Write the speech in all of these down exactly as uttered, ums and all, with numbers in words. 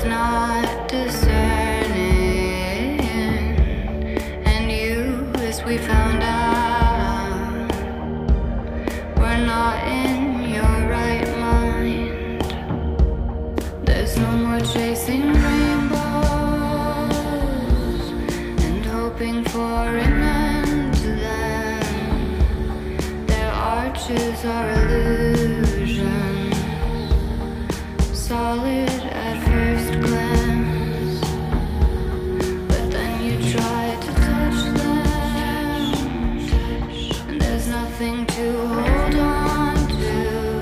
not discerning, and you, as we found out, we're not in your right mind. There's no more chasing rainbows and hoping for an end to them. Their arches are illusions, solid at first glance, but then you try to touch them, and there's nothing to hold on to.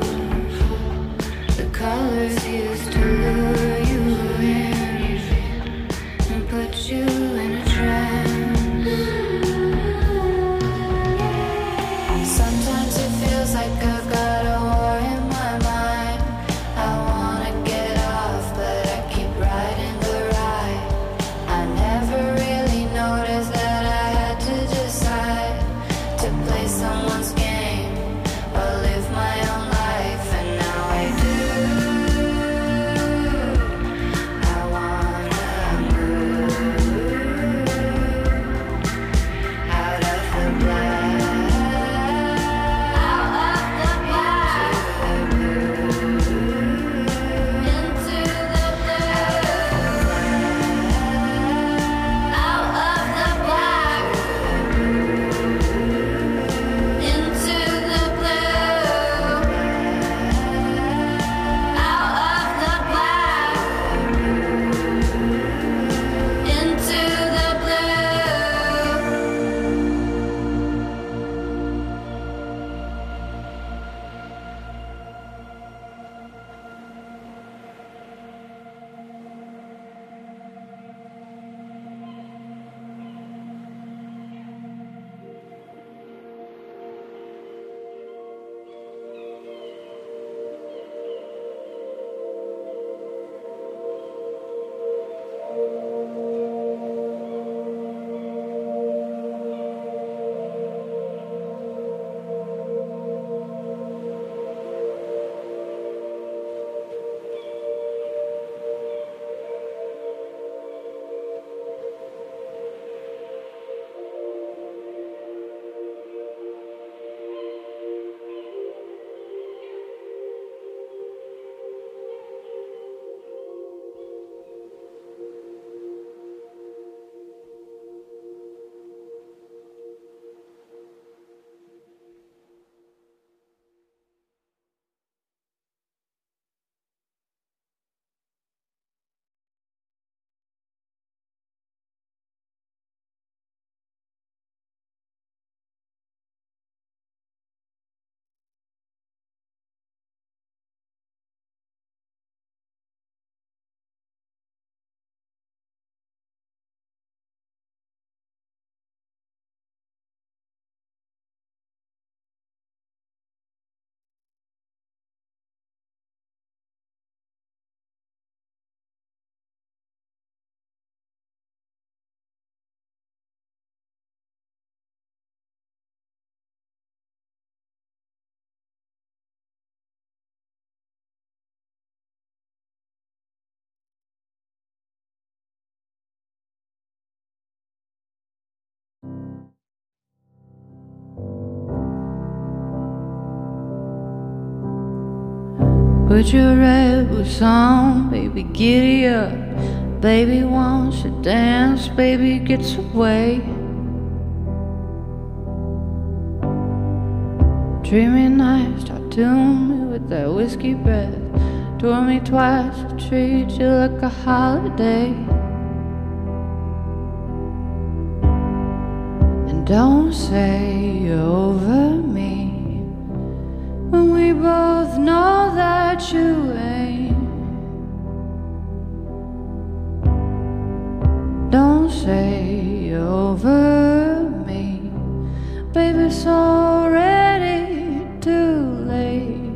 The colors used to lure you in and put you in a trance. Sometimes it feels like I've got a war in my mind. I wanna get off, but I keep riding the ride. I never really noticed that I had to decide to play someone's game or live my own life, and now I do. I wanna move out of the black, out of the black, into the blue, out of the black, into the blue, out of the black, into the blue. Put your red boots on, baby, giddy up. Baby wants to dance, baby gets away. Dreamy nights, tattoo me with that whiskey breath. Tour me twice, I treat you like a holiday. And don't say you're over me when we both know that you ain't. Don't say you're over me, baby, it's already too late.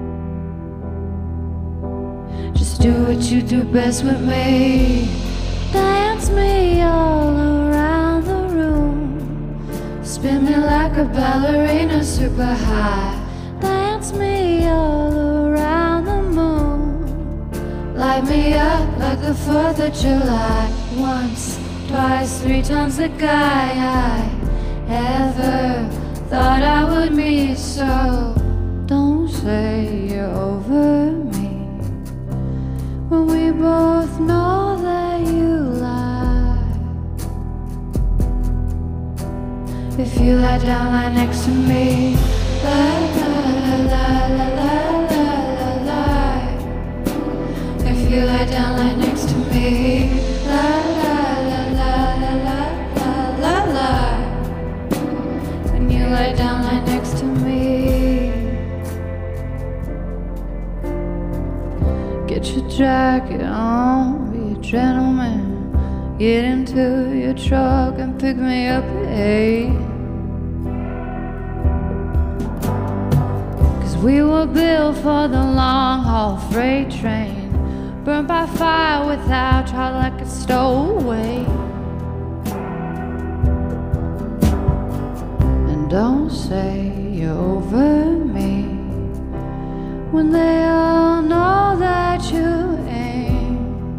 Just do what you do best with me. Dance me all around the room, spin me like a ballerina super high. Dance me all around the moon light me up like the fourth of July. Once, twice, three times the guy I ever thought I would meet. So don't say you're over me when we both know that you lie. If you lie down, lie next to me. Lie, lie, lie, lie, lie, lie, lie, lie. If you lie down, lie next to me. Lie, lie, lie, lie, lie, lie, lie, lie. When you lie down, lie next to me. Get your jacket on, be a gentleman. Get into your truck and pick me up at eight. Cause we were built for the long haul freight train, burned by fire without trial like a stowaway. And don't say you're over me when they all know that you ain't.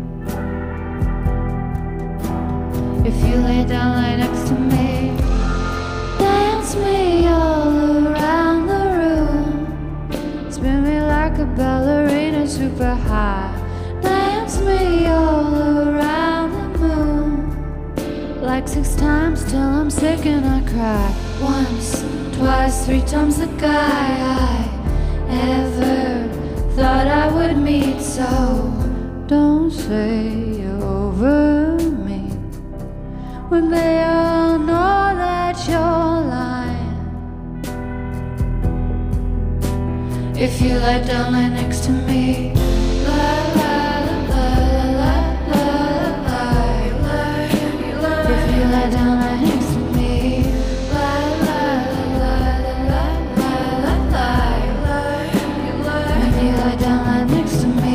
If you lay down, lie next to me. Dance me all around the room. Spin me like a ballerina super high. Dance me all around the moon. Like six times till I'm sick and I cry. Once, twice, three times the guy I ever thought I would meet. So don't say you're over me when they all know that you're lying. If you lie down, lie next to me. Lie, lie, lie, lie, lie, lie, lie. If you lie down, lie next to me. Lie, lie, lie, lie, lie, lie, lie. When you lie down, lie next to me.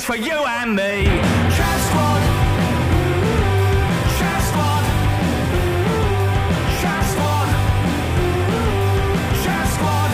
place for you and me. Trash Squad. Trash Squad. Trash Squad. Trash Squad.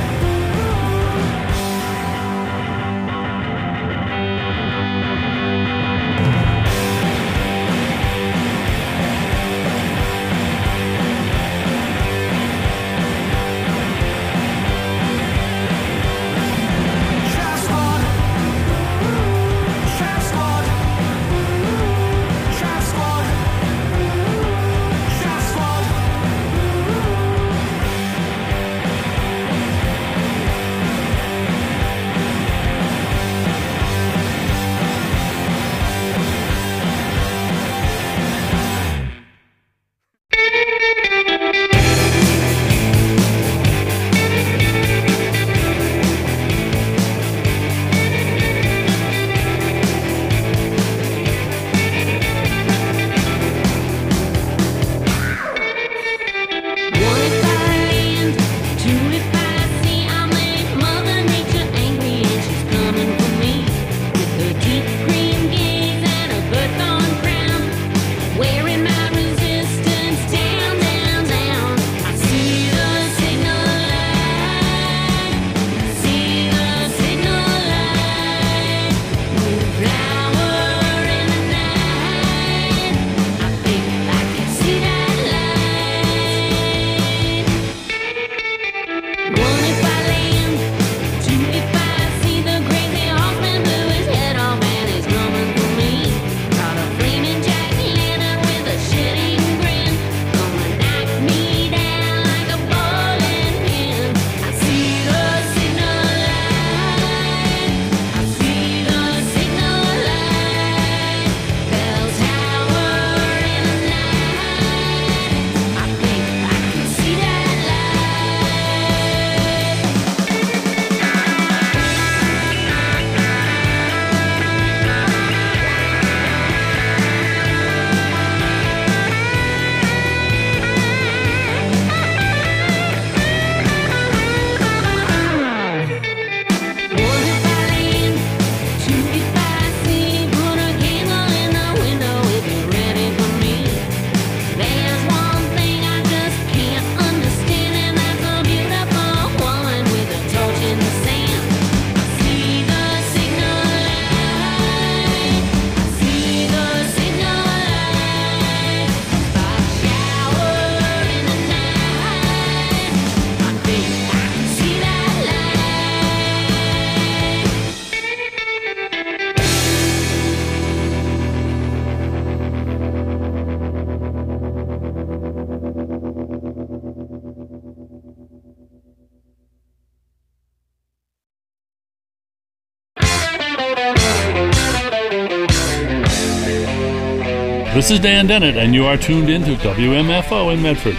This is Dan Dennett, and you are tuned in to W M F O in Medford.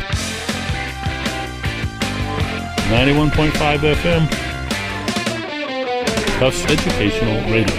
ninety-one point five F M, Tufts Educational Radio.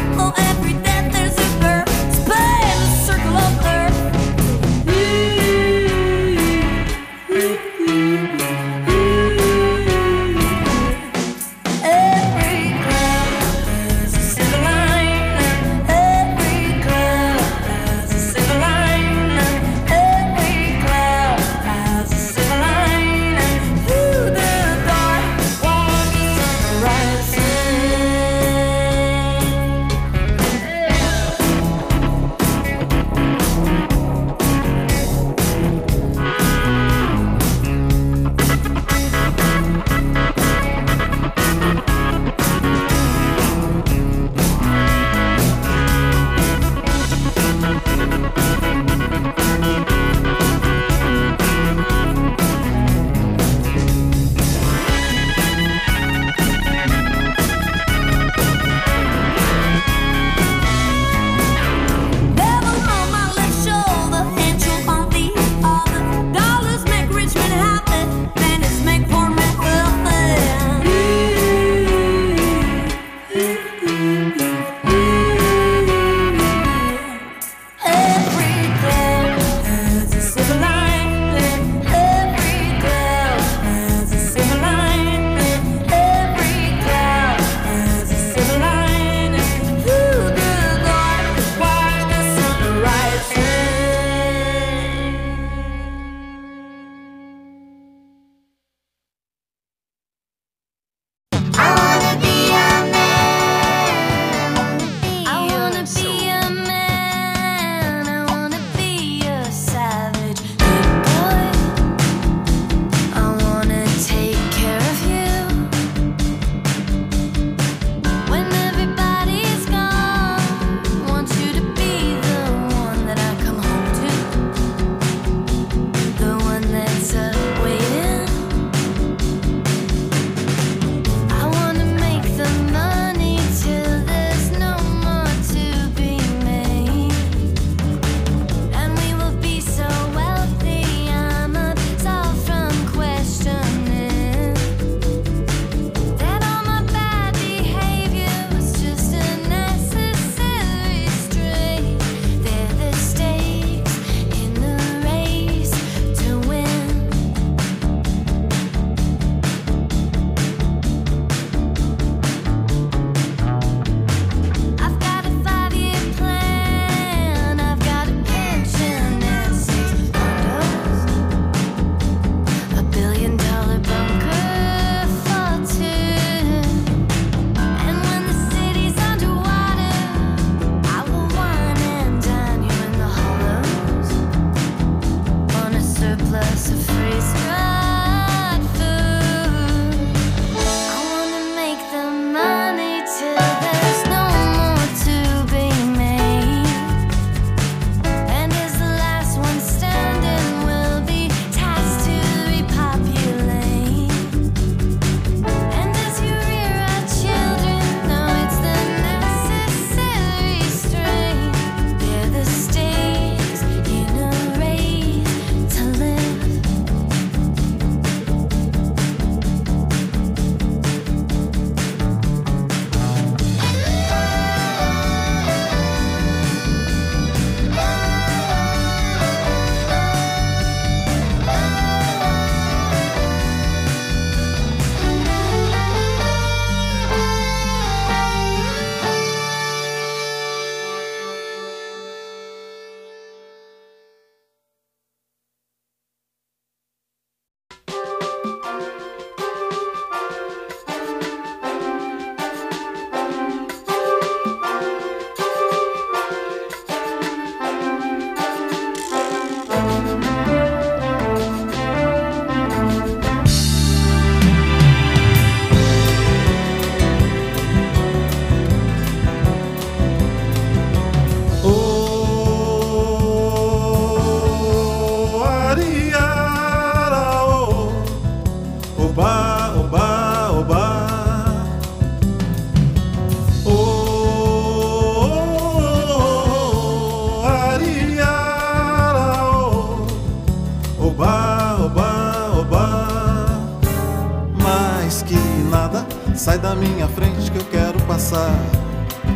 Sai da minha frente que eu quero passar.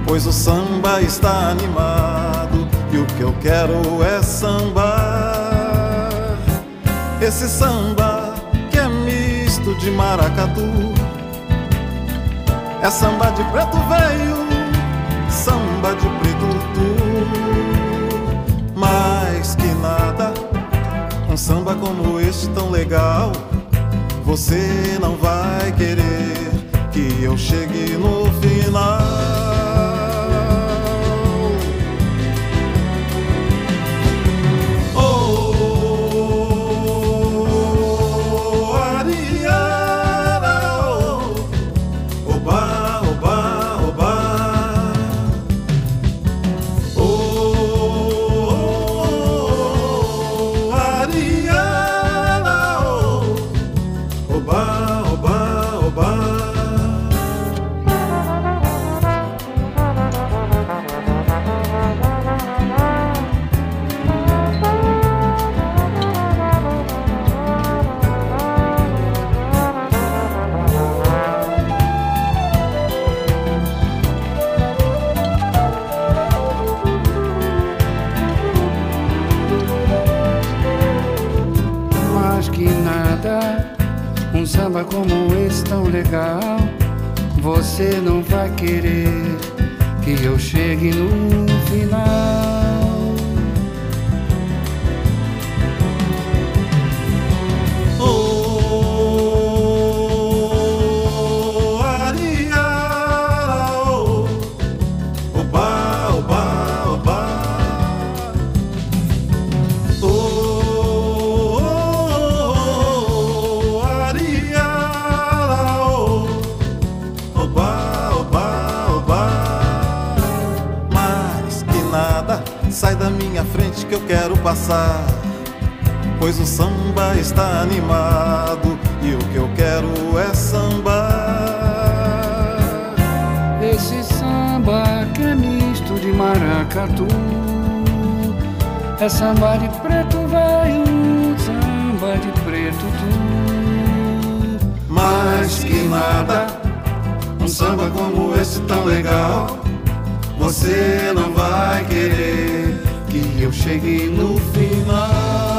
pois o samba está animado e o que eu quero é sambar. Esse samba que é misto de maracatu, é samba de preto velho, samba de preto tu. Mais que nada, um samba como este tão legal, você não vai querer que eu chegue no final. Um samba como esse tão legal, você não vai querer que eu chegue no final. Oh, Ariara, oh, oba, oba, oba. Sai da minha frente que eu quero passar, pois o samba está animado e o que eu quero é sambar. Esse samba que é misto de maracatu, é samba de preto velho, samba de preto tu. Mais que nada, um samba como esse tão legal, você não vai querer que eu chegue no final.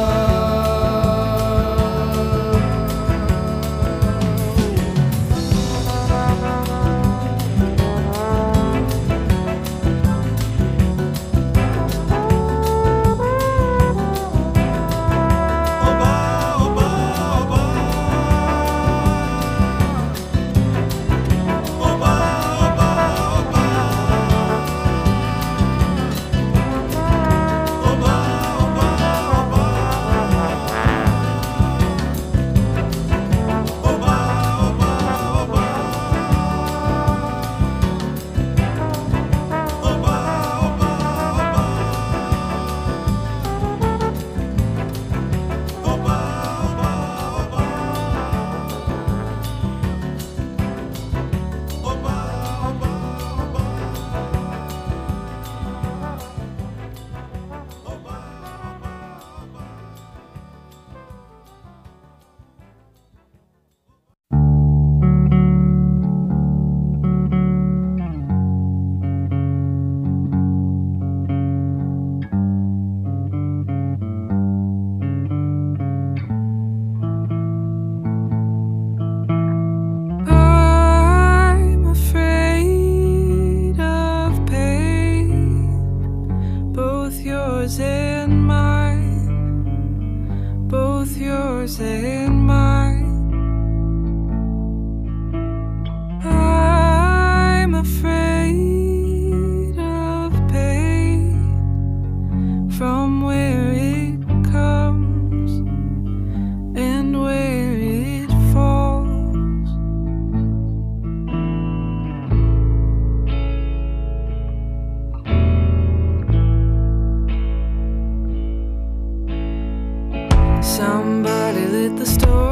Somebody lit the stove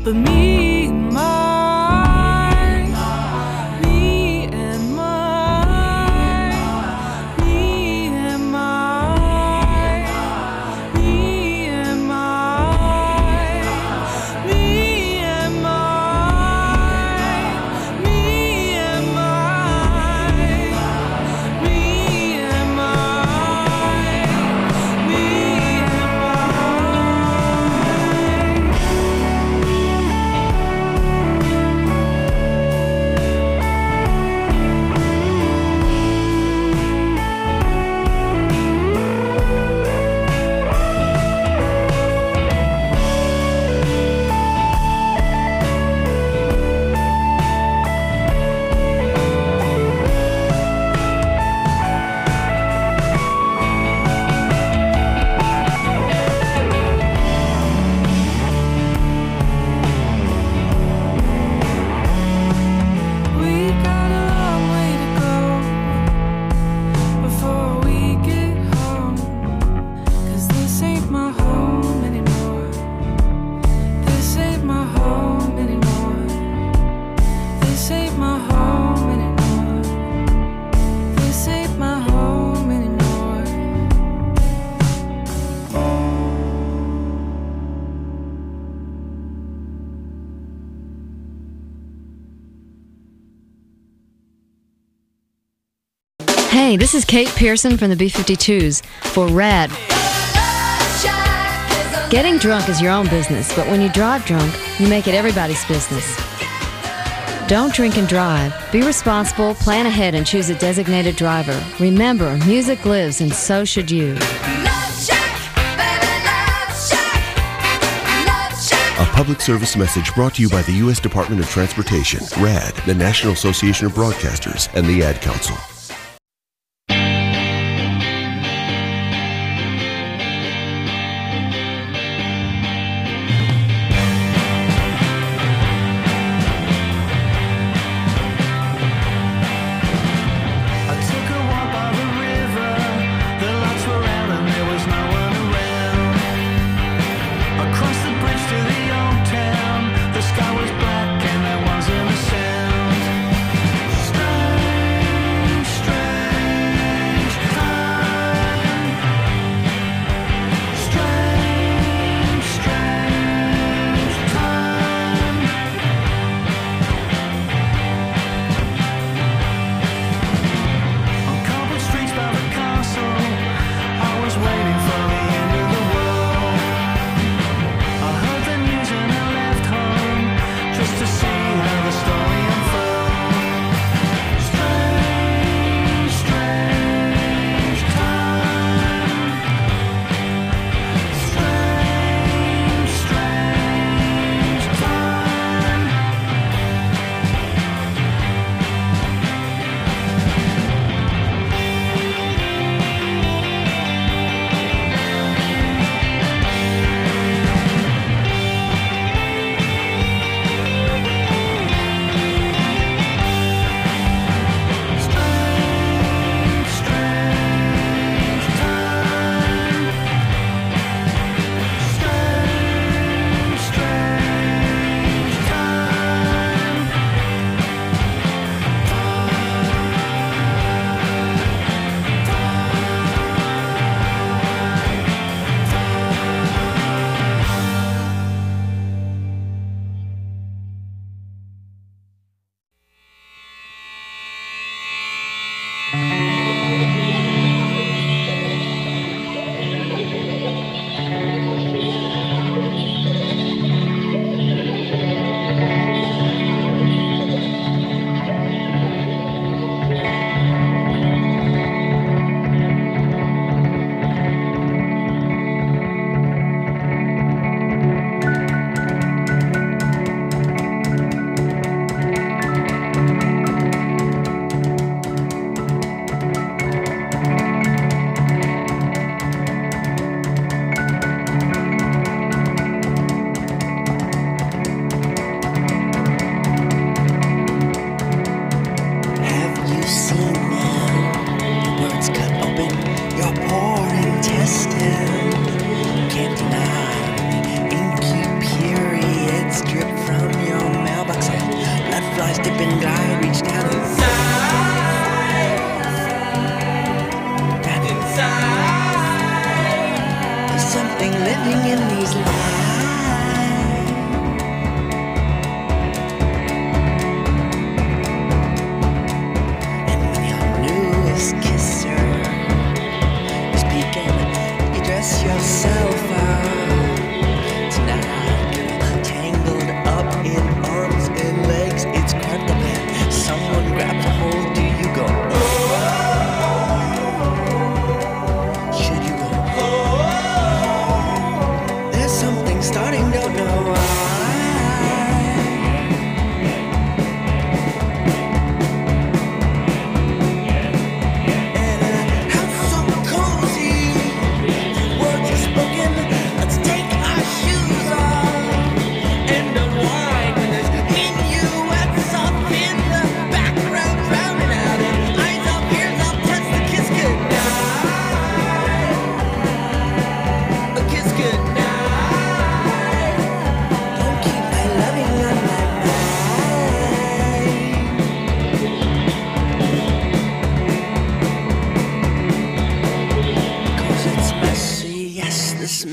but me and mine, me and mine, me and mine, me and mine, me and mine, me and mine, me and mine, me and we got a long way to go before we get home. 'Cause this ain't my home anymore. This ain't my home anymore. This ain't my home anymore. This ain't my home anymore. Hey, this is Kate Pearson from the B fifty-twos for RAD. Getting drunk is your own business, but when you drive drunk, you make it everybody's business. Don't drink and drive. Be responsible, plan ahead, and choose a designated driver. Remember, music lives, and so should you. A public service message brought to you by the U S Department of Transportation, RAD, the National Association of Broadcasters, and the Ad Council. I took a walk by the river. The lights were out and there was no one around. Across the bridge to the old town, the sky was black and there wasn't a sound. Strange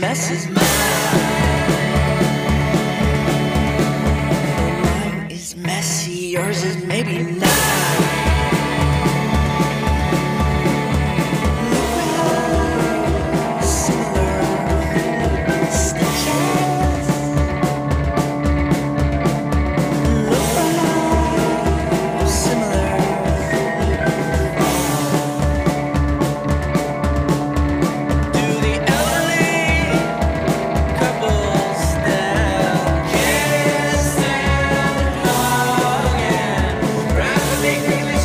mess is mine. Mine is messy, yours is maybe not. Rapidly, quickly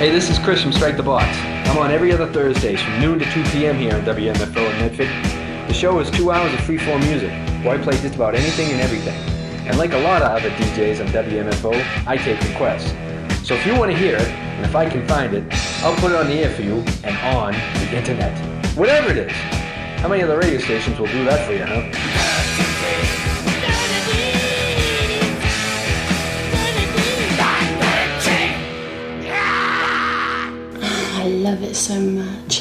Hey, this is Chris from Strike the Box. I'm on every other Thursdays from noon to two p.m. here on W M F O in Medford. The show is two hours of free-form music, where I play just about anything and everything. And like a lot of other D Js on W M F O, I take requests. So if you want to hear it, and if I can find it, I'll put it on the air for you and on the internet. Whatever it is. How many other radio stations will do that for you, huh? I love it so much.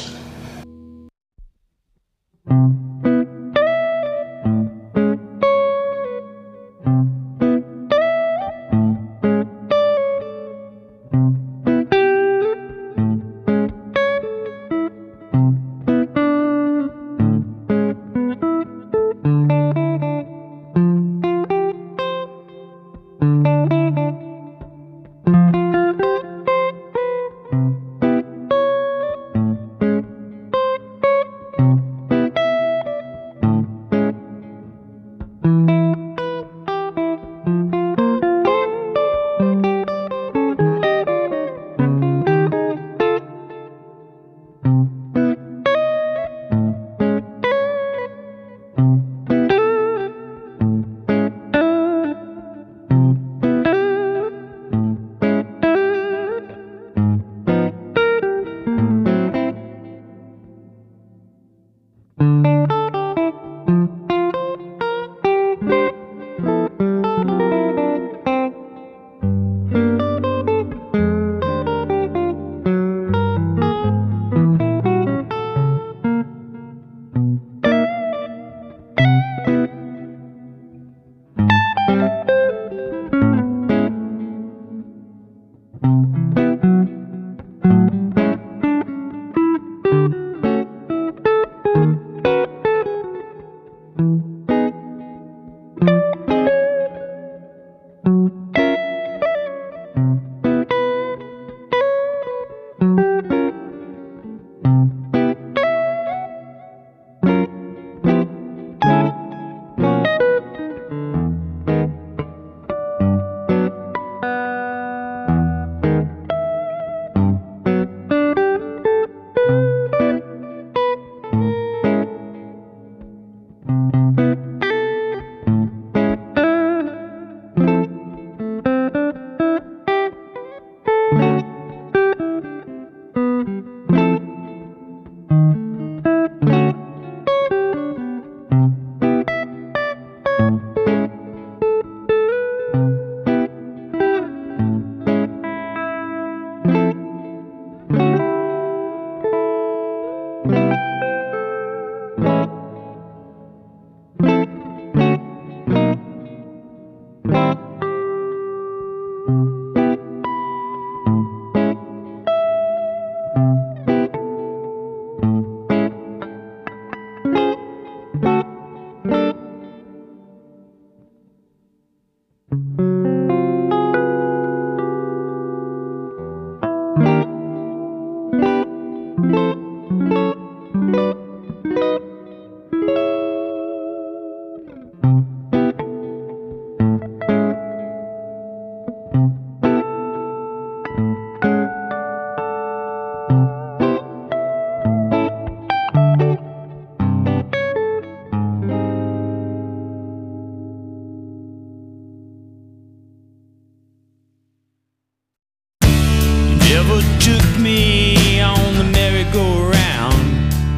Never took me on the merry-go-round.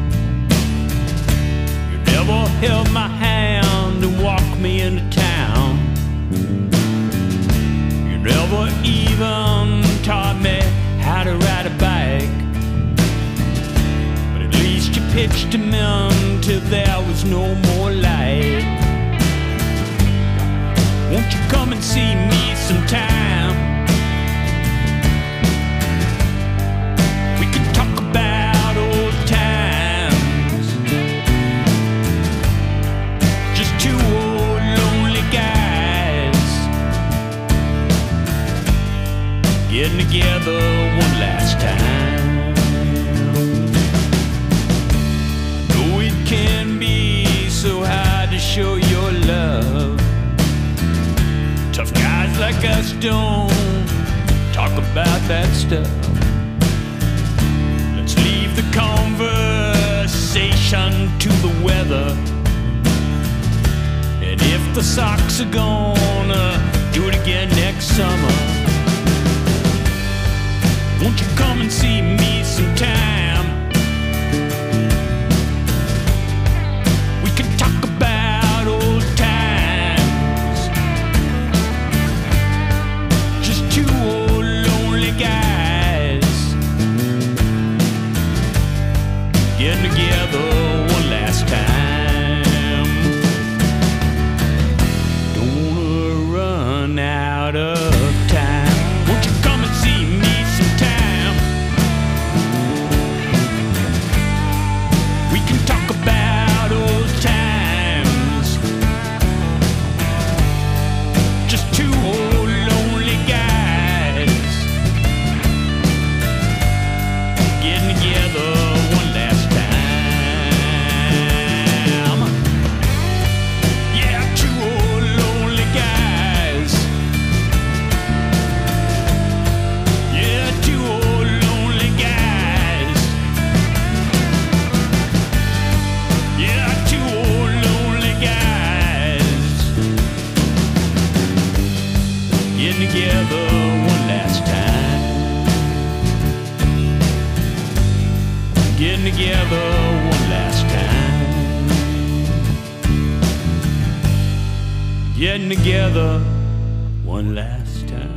You never held my hand and walked me into town. You never even taught me how to ride a bike. But at least you pitched him in till there was no more light. Won't you come and see me sometime? About old times, just two old lonely guys getting together one last time. I know it can be so hard to show your love. Tough guys like us don't talk about that stuff. conversation to the weather. And if the Sox are gonna do it again next summer, won't you come and see me sometime? We can talk about old times. Just two old lonely guys getting together one last time. Don't wanna run out of time. Won't you come and see me sometime? We can talk about old times. Just two old lonely guys getting together one last time. Yeah, two old lonely guys. Yeah, two old lonely guys. Yeah, two old lonely guys getting together one last time. Getting together one last time. Getting together one last time.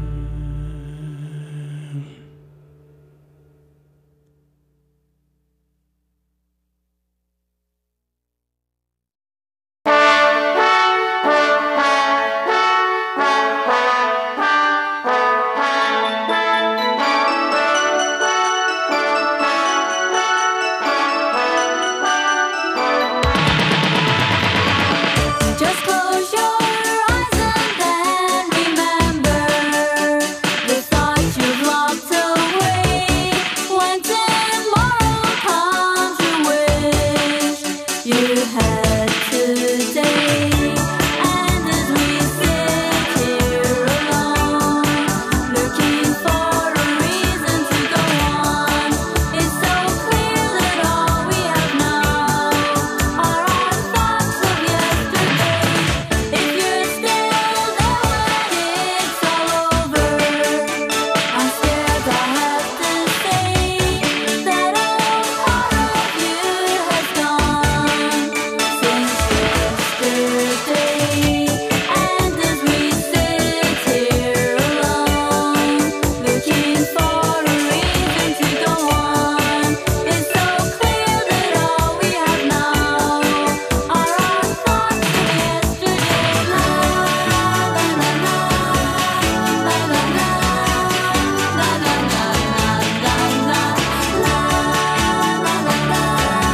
Just close your eyes and then remember the thought you've locked away. When tomorrow comes, you wish you had today. And as we sit here alone, looking for a reason to go on, it's so clear that all we have now are our thoughts of yesterday. If you're still there when it's all over, I'm scared I have to say that a part of you has gone since yesterday. And as we sit here alone, looking for a reason to go on, it's so clear that all we have now are our thoughts of yesterday. La la la la, la la la, la la la la la la, la la la la, la la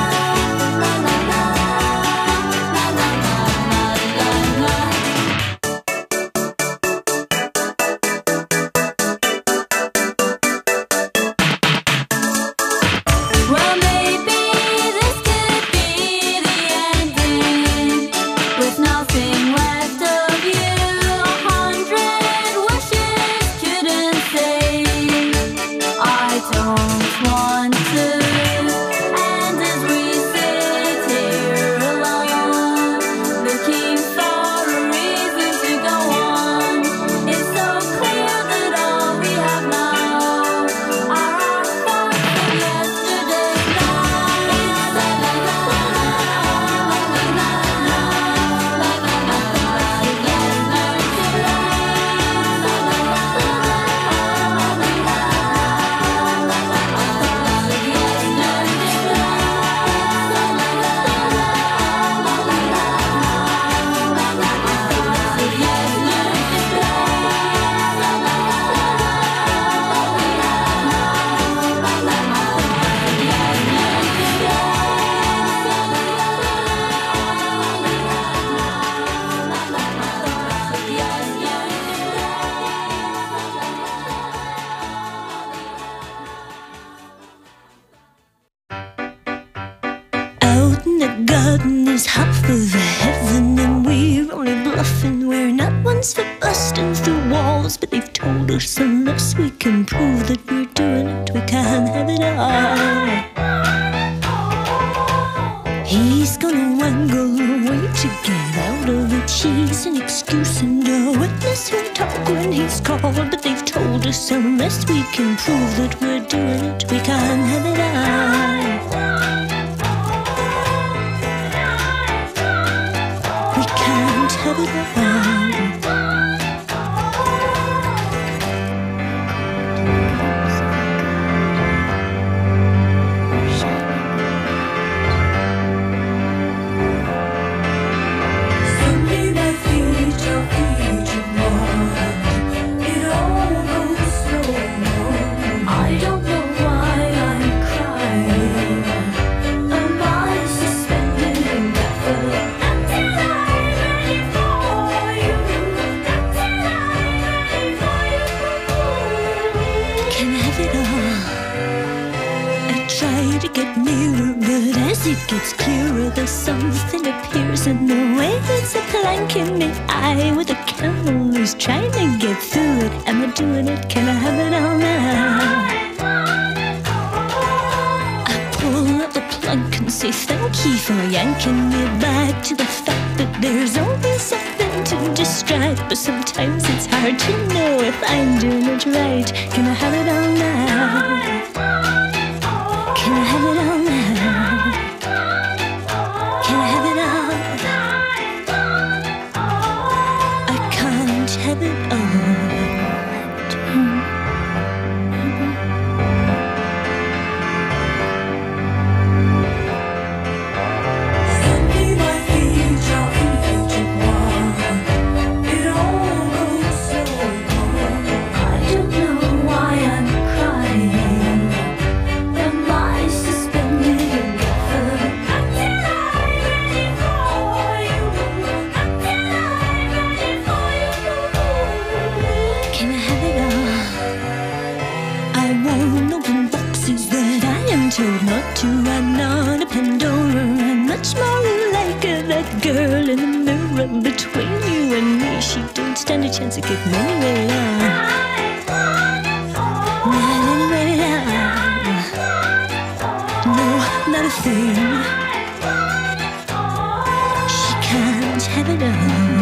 Well, maybe this could be the ending, with nothing left of you. A hundred wishes couldn't say I don't want to. And as we sit here alone, looking for a reason to go on, it's so clear that all we have now are our thoughts of yesterday. La la la la la, la la la la, la la la Out in the garden is half of heaven, and we're only bluffing. We're not ones for busting through walls, but they've told us unless we can prove that we're doing it, we can't have it all. gonna wangle away to get out of it. She's an excuse and a witness who'll talk when he's called. But they've told us unless we can prove that we're doing it, we can't have it all. We can't have it all. It gets clearer, though something appears in the way. It's a plank in the eye with a camel who's trying to get through it. Am I doing it? Can I have it all now? I pull up the plank and say thank you for yanking me back to the fact that there's always something to distract. But sometimes it's hard to know if I'm doing it right. Can I have it all now? Can I have it all now? Have it all. I'm not a Pandora. I'm much more like uh, that girl in the mirror between you and me. She don't stand a chance of getting anywhere now. Not anywhere now. No, not a thing. She can't have it all.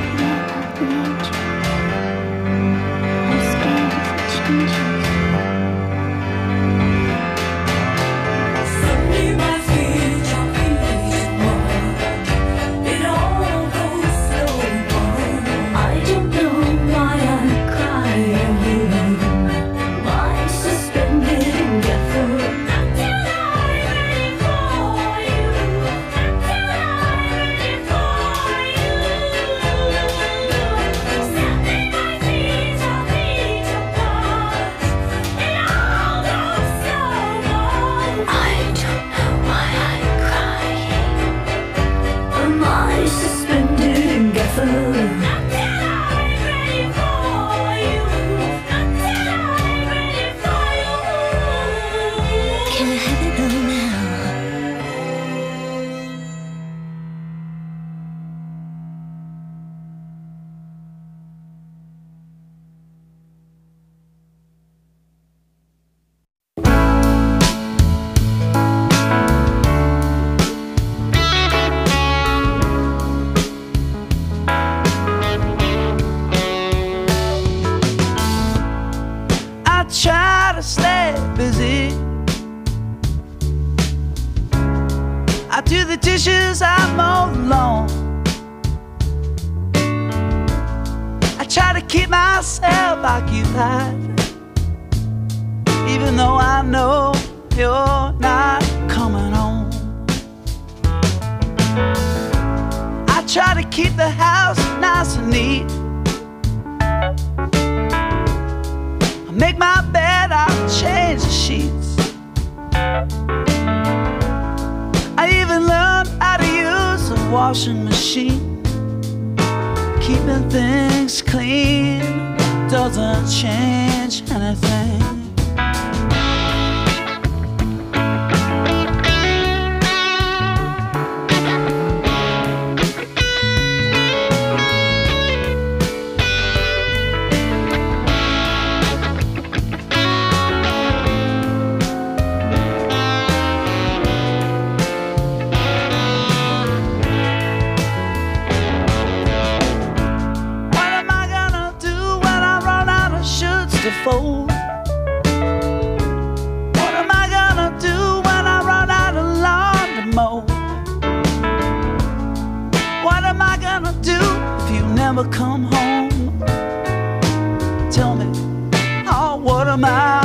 dishes I mow the lawn. I try to keep myself occupied, even though I know you're not coming home. I try to keep the house nice and neat. I make my bed, I change the sheets. I even learned how to use a washing machine. Keeping things clean doesn't change anything. never come home. Tell me, oh, what am I